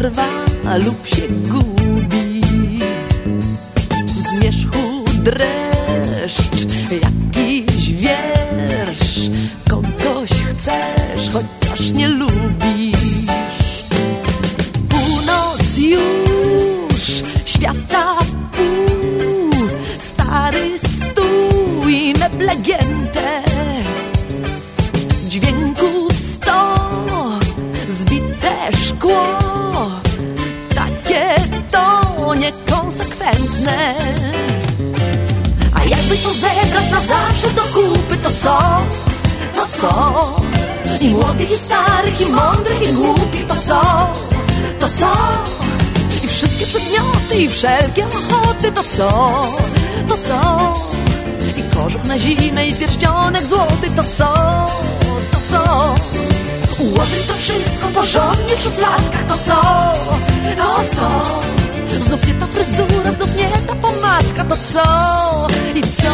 trwa lub się gubi. Zmierzchu dreszcz, jakiś wiersz, kogoś chcesz, chociaż nie lubisz. Północ już, świata pół, stary stół i meble gięte, dźwięków 100, zbite szkło, takie to niekonsekwentne. A jakby to zebrać na zawsze do kupy, to co? To co? I młodych, i starych, i mądrych, i głupich, to co? To co? I wszystkie przedmioty, i wszelkie ochoty, to co? To co? I kożuch na zimę, i pierścionek złoty, to co? To co? Ułożyć to wszystko porządnie w szufladkach, to co? To co? Znów nie ta fryzura, znów nie ta pomadka, to co? I co?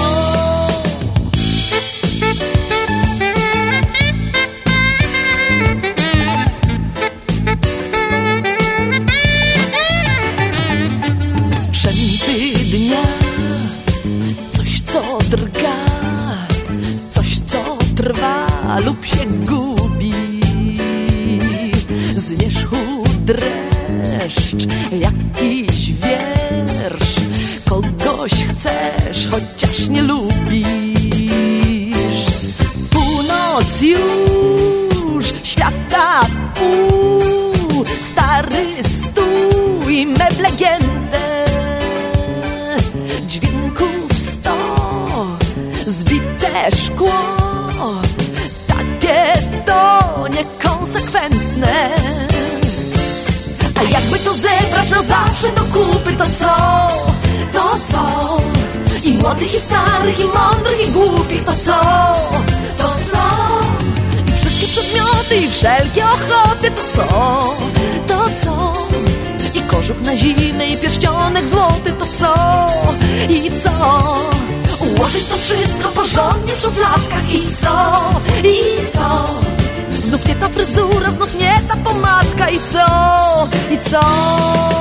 Sprzęty dnia, coś co drga, coś co trwa lub się gubi. Zmierzchu dreszcz, jakiś wiersz, kogoś chcesz, chociaż nie lubisz. Północ już, świata pół, stary stół i meble gięte, dźwięków 100, zbite szkło, takie to niekonsekwentne. A jakby to zebrać na zawsze do kupy, to co? To co? I młodych, i starych, i mądrych, i głupich, to co? To co? I wszystkie przedmioty, i wszelkie ochoty, to co? To co? I kożuch na zimę, i pierścionek złoty, to co? I co? Ułożyć to wszystko porządnie w szufladkach, i co? I co? Znów nie ta fryzura, znów nie ta pomadka, i co? I co?